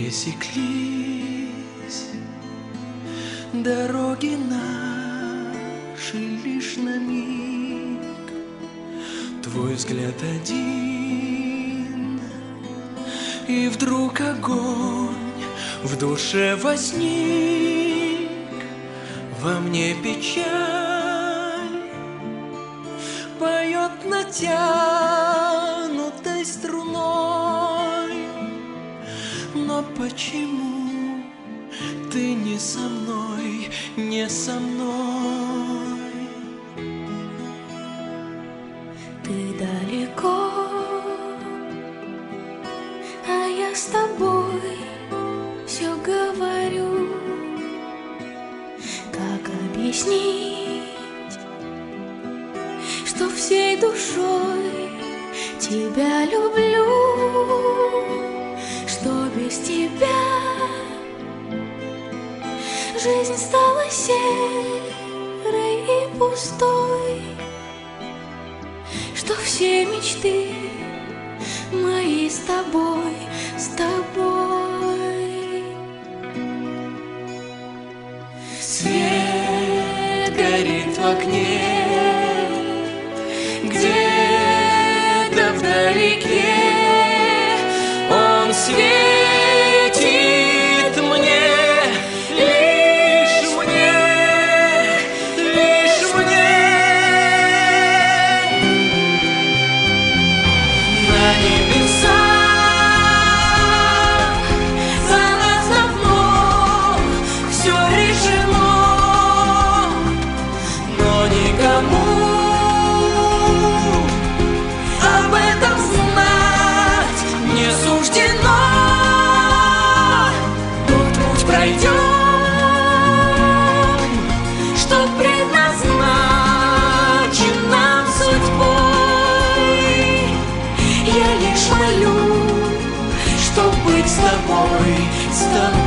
пересеклись дороги наши лишь на миг. Твой взгляд один, и вдруг огонь в душе возник. Во мне печаль поет натянутой струной. Но почему ты не со мной, не со мной? Ты далеко, а я с тобой все говорю. Как объяснить, что всей душой тебя люблю, что без тебя жизнь стала серой и пустой, что все мечты мои с тобой, с тобой. Свет горит в окне, где-то вдалеке. Он светит мне, лишь мне, лишь мне. На небесах за нас давно все решено, но никому об этом знать не суждено. Тот путь пройдем, что предназначен нам судьбой. Я лишь молю, чтоб быть с тобой, с тобой.